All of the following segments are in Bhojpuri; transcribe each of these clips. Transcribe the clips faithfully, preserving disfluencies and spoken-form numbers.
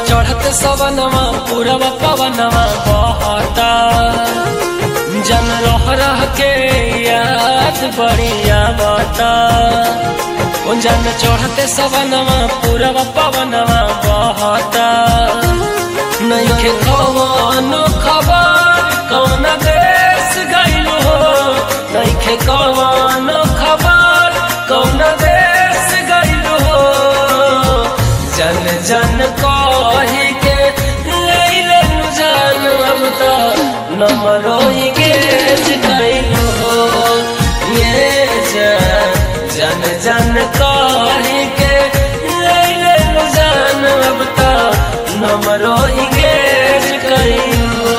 चढ़त सवनवा पूरब पवनवा बहता जन रह रह के याद बढ़िया बता जन चढ़ते सवनवा पूरब पवनवा बहता नइखे कौनो खबर कौन देश गइलो नइखे कौनो खबर कौन देश गइलो जन जन कही के लैले जान अब तो नमरो गेज गइलो ये जान जन जन कही के लैले जान अब तो नमरो गेज गइलो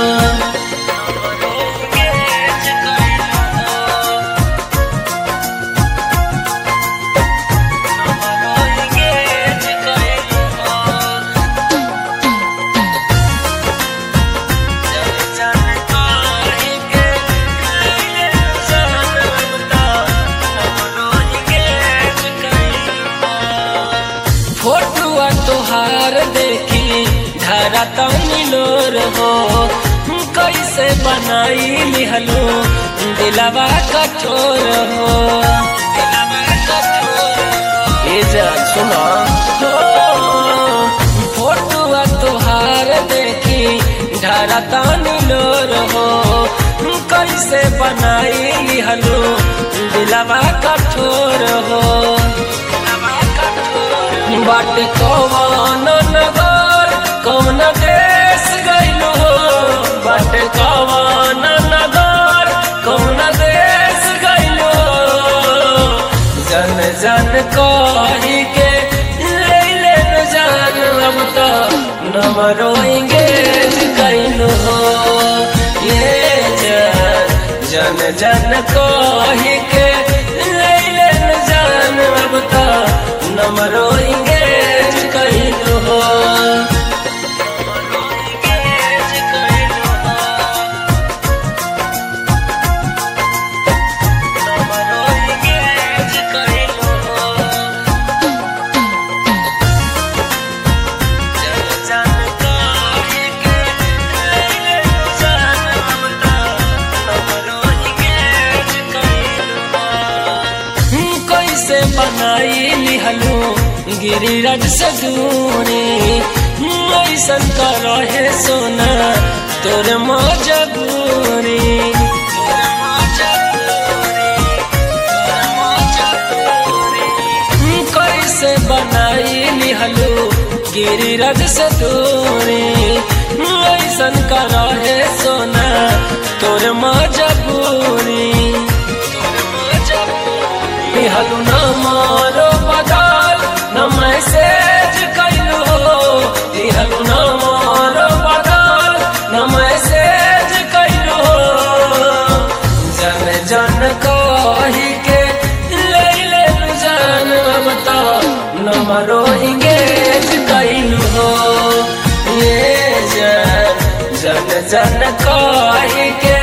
फोटुआ तोहार देखी धारा तनी लोर हो कैसे बनाई लिहलो दिलवा कठोर हो ये जान सुना फोटुआ तोहार देखी धारा तनी लोर हो कैसे बनाई लिहलो दिलवा कठोर हो बाट कौन नगर कौन देश गइलो बाट कौन नगर कौन देश गइलो जन जन कही के लैले जान अब तो नमरो गेज गइलो ये जान जन जन कही के लैले जान अब तो नमरो गेज कइलो कैसे बनाई लिहलो गिरिराज से दूरी ऐसन का रहे सोना तोर मजबूरी कैसे बनाई लिहलो गिरिराज से दूरी ऐसन का रहे सोना तोर मजबूरी लिहलो न मारो बदल न मैसेज कइलो लिहलो न मारो बदल न मैसेज कइलो जन जन कही के लैले जान अब तो नमरो गेज कइलो ये जान जन जन कही के